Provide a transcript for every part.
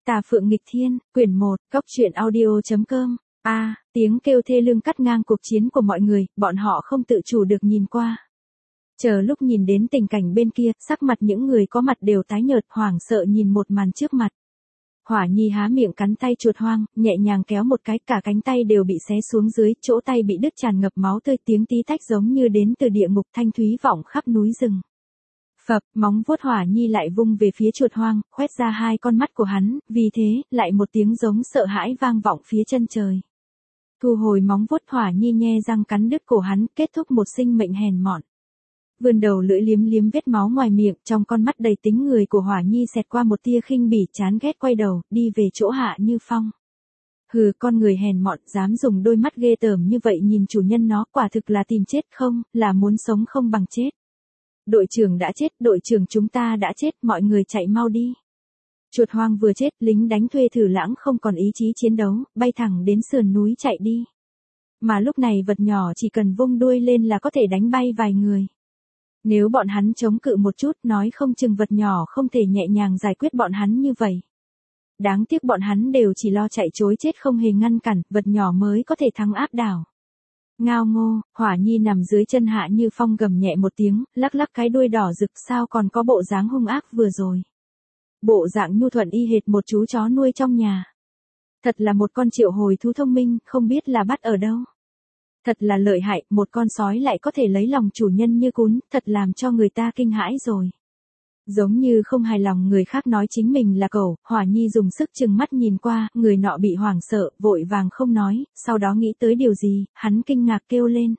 Tà Phượng Nghịch Thiên, quyển 1, Cốc truyện audio.com. Tiếng kêu thê lương cắt ngang cuộc chiến của mọi người, bọn họ không tự chủ được nhìn qua. Chờ lúc nhìn đến tình cảnh bên kia, sắc mặt những người có mặt đều tái nhợt, hoảng sợ nhìn một màn trước mặt. Hỏa Nhi há miệng cắn tay chuột hoang, nhẹ nhàng kéo một cái, cả cánh tay đều bị xé xuống dưới, chỗ tay bị đứt tràn ngập máu tươi, tiếng tí tách giống như đến từ địa ngục, thanh thúy vọng khắp núi rừng. Phập, móng vuốt Hỏa Nhi lại vung về phía chuột hoang, khoét ra hai con mắt của hắn, vì thế, lại một tiếng giống sợ hãi vang vọng phía chân trời. Thu hồi móng vuốt, Hỏa Nhi nhe răng cắn đứt cổ hắn, kết thúc một sinh mệnh hèn mọn. Vươn đầu lưỡi liếm liếm vết máu ngoài miệng, trong con mắt đầy tính người của Hỏa Nhi xẹt qua một tia khinh bỉ, chán ghét quay đầu, đi về chỗ Hạ Như Phong. Hừ, con người hèn mọn, dám dùng đôi mắt ghê tởm như vậy nhìn chủ nhân nó, quả thực là tìm chết không, là muốn sống không bằng chết. Đội trưởng đã chết, đội trưởng chúng ta đã chết, mọi người chạy mau đi. Chuột hoang vừa chết, lính đánh thuê Thử Lãng không còn ý chí chiến đấu, bay thẳng đến sườn núi chạy đi. Mà lúc này vật nhỏ chỉ cần vung đuôi lên là có thể đánh bay vài người. Nếu bọn hắn chống cự một chút, nói không chừng vật nhỏ không thể nhẹ nhàng giải quyết bọn hắn như vậy. Đáng tiếc bọn hắn đều chỉ lo chạy trối chết không hề ngăn cản, vật nhỏ mới có thể thắng áp đảo. Ngao ngô, Hỏa Nhi nằm dưới chân Hạ Như Phong gầm nhẹ một tiếng, lắc lắc cái đuôi đỏ rực, sao còn có bộ dáng hung ác vừa rồi. Bộ dạng nhu thuận y hệt một chú chó nuôi trong nhà. Thật là một con triệu hồi thú thông minh, không biết là bắt ở đâu. Thật là lợi hại, một con sói lại có thể lấy lòng chủ nhân như cún, thật làm cho người ta kinh hãi rồi. Giống như không hài lòng người khác nói chính mình là cẩu, Hỏa Nhi dùng sức chừng mắt nhìn qua, người nọ bị hoảng sợ, vội vàng không nói, sau đó nghĩ tới điều gì, hắn kinh ngạc kêu lên.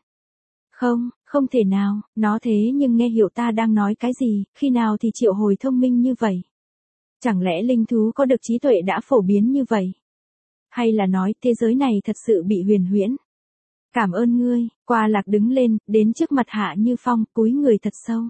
Không thể nào, nó thế nhưng nghe hiểu ta đang nói cái gì, khi nào thì triệu hồi thông minh như vậy. Chẳng lẽ linh thú có được trí tuệ đã phổ biến như vậy? Hay là nói thế giới này thật sự bị huyền huyễn? Cảm ơn ngươi, Qua Lạc đứng lên, đến trước mặt Hạ Như Phong, cúi người thật sâu.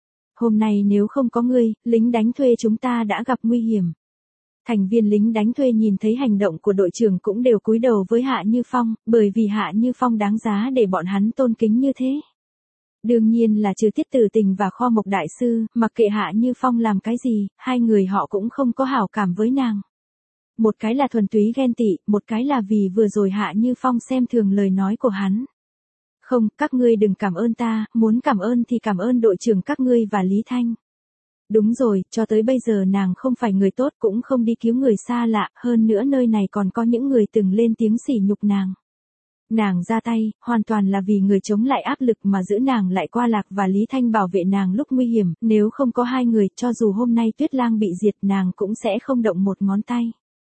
Hôm nay nếu không có ngươi, lính đánh thuê chúng ta đã gặp nguy hiểm. Thành viên lính đánh thuê nhìn thấy hành động của đội trưởng cũng đều cúi đầu với Hạ Như Phong, bởi vì Hạ Như Phong đáng giá để bọn hắn tôn kính như thế. Đương nhiên là trừ Tiết Tử Tình và Kho Mộc Đại Sư, mặc kệ Hạ Như Phong làm cái gì, hai người họ cũng không có hảo cảm với nàng. Một cái là thuần túy ghen tị, một cái là vì vừa rồi Hạ Như Phong xem thường lời nói của hắn. Không, các ngươi đừng cảm ơn ta, muốn cảm ơn thì cảm ơn đội trưởng các ngươi và Lý Thanh. Đúng rồi, cho tới bây giờ nàng không phải người tốt, cũng không đi cứu người xa lạ, hơn nữa nơi này còn có những người từng lên tiếng sỉ nhục nàng. Nàng ra tay, hoàn toàn là vì người chống lại áp lực mà giữ nàng lại, Qua Lạc và Lý Thanh bảo vệ nàng lúc nguy hiểm, nếu không có hai người, cho dù hôm nay Tuyết Lang bị diệt nàng cũng sẽ không động một ngón tay.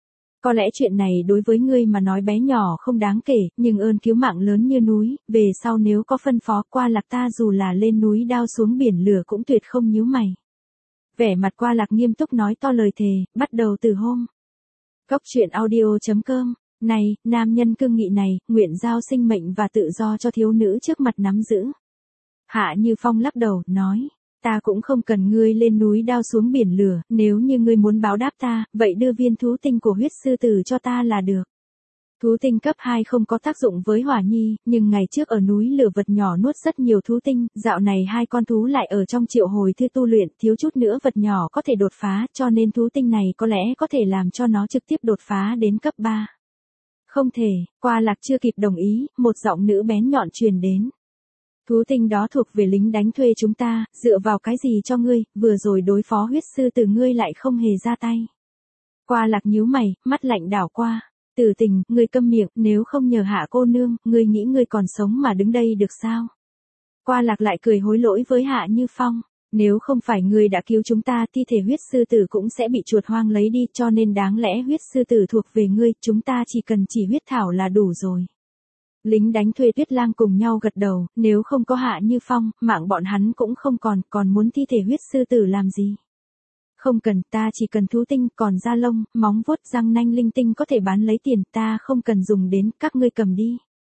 Có lẽ chuyện này đối với ngươi mà nói bé nhỏ không đáng kể, nhưng ơn cứu mạng lớn như núi, về sau nếu có phân phó, Qua Lạc ta dù là lên núi đao xuống biển lửa cũng tuyệt không nhíu mày. Vẻ mặt Qua Lạc nghiêm túc nói to lời thề, bắt đầu từ hôm. Cốc truyện audio.com. Này, nam nhân cương nghị này, nguyện giao sinh mệnh và tự do cho thiếu nữ trước mặt nắm giữ. Hạ Như Phong lắc đầu, nói. Ta cũng không cần ngươi lên núi đao xuống biển lửa, nếu như ngươi muốn báo đáp ta, vậy đưa viên thú tinh của huyết sư tử cho ta là được. Thú tinh cấp 2 không có tác dụng với Hỏa Nhi, nhưng ngày trước ở núi lửa vật nhỏ nuốt rất nhiều thú tinh, dạo này hai con thú lại ở trong triệu hồi thư tu luyện, thiếu chút nữa vật nhỏ có thể đột phá, cho nên thú tinh này có lẽ có thể làm cho nó trực tiếp đột phá đến cấp 3. Không thể, Qua Lạc chưa kịp đồng ý, một giọng nữ bén nhọn truyền đến. Thú tinh đó thuộc về lính đánh thuê chúng ta, dựa vào cái gì cho ngươi, vừa rồi đối phó huyết sư tử ngươi lại không hề ra tay. Qua Lạc nhíu mày, mắt lạnh đảo qua. Tử Tình, ngươi câm miệng, nếu không nhờ Hạ cô nương, ngươi nghĩ ngươi còn sống mà đứng đây được sao? Qua Lạc lại cười hối lỗi với Hạ Như Phong. Nếu không phải ngươi đã cứu chúng ta, thi thể huyết sư tử cũng sẽ bị chuột hoang lấy đi, cho nên đáng lẽ huyết sư tử thuộc về ngươi, chúng ta chỉ cần chỉ huyết thảo là đủ rồi. Lính đánh thuê Tuyết Lang cùng nhau gật đầu, nếu không có Hạ Như Phong, mạng bọn hắn cũng không còn muốn thi thể huyết sư tử làm gì. Không cần, ta chỉ cần thú tinh, còn da lông, móng vuốt, răng nanh linh tinh có thể bán lấy tiền, ta không cần dùng đến, các ngươi cầm đi.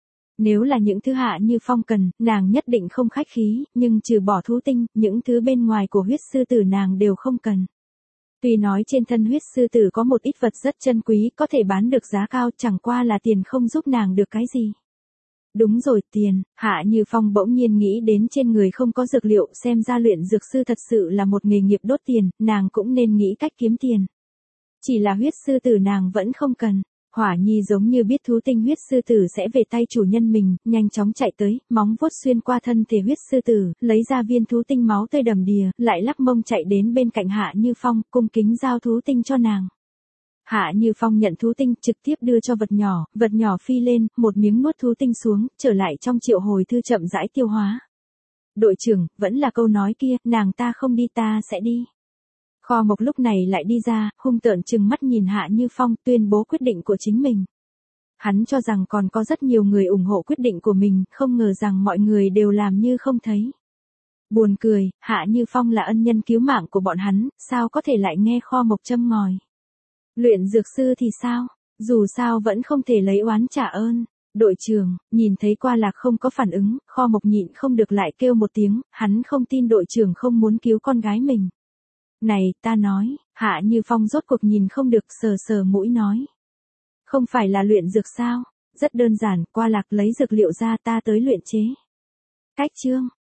Nếu là những thứ Hạ Như Phong cần, nàng nhất định không khách khí, nhưng trừ bỏ thú tinh, những thứ bên ngoài của huyết sư tử nàng đều không cần. Tuy nói trên thân huyết sư tử có một ít vật rất chân quý, có thể bán được giá cao, chẳng qua là tiền không giúp nàng được cái gì. Đúng rồi, tiền. Hạ Như Phong bỗng nhiên nghĩ đến trên người không có dược liệu, xem ra luyện dược sư thật sự là một nghề nghiệp đốt tiền, nàng cũng nên nghĩ cách kiếm tiền. Chỉ là huyết sư tử nàng vẫn không cần. Hỏa Nhi giống như biết thú tinh huyết sư tử sẽ về tay chủ nhân mình, nhanh chóng chạy tới, móng vuốt xuyên qua thân thể huyết sư tử, lấy ra viên thú tinh máu tươi đầm đìa, lại lắc mông chạy đến bên cạnh Hạ Như Phong, cung kính giao thú tinh cho nàng. Hạ Như Phong nhận thú tinh, trực tiếp đưa cho vật nhỏ phi lên, một miếng nuốt thú tinh xuống, trở lại trong triệu hồi thư chậm rãi tiêu hóa. Đội trưởng, vẫn là câu nói kia, nàng ta không đi ta sẽ đi. Kho Mộc lúc này lại đi ra, hung tợn trừng mắt nhìn Hạ Như Phong, tuyên bố quyết định của chính mình. Hắn cho rằng còn có rất nhiều người ủng hộ quyết định của mình, không ngờ rằng mọi người đều làm như không thấy. Buồn cười, Hạ Như Phong là ân nhân cứu mạng của bọn hắn, sao có thể lại nghe Kho Mộc châm ngòi. Luyện dược sư thì sao, dù sao vẫn không thể lấy oán trả ơn. Đội trưởng, nhìn thấy Qua Lạc không có phản ứng, Kho Mộc nhịn không được lại kêu một tiếng, hắn không tin đội trưởng không muốn cứu con gái mình. Này, ta nói, Hạ Như Phong rốt cuộc nhìn không được, sờ sờ mũi nói. Không phải là luyện dược sao? Rất đơn giản, Qua Lạc lấy dược liệu ra ta tới luyện chế. Cách chương.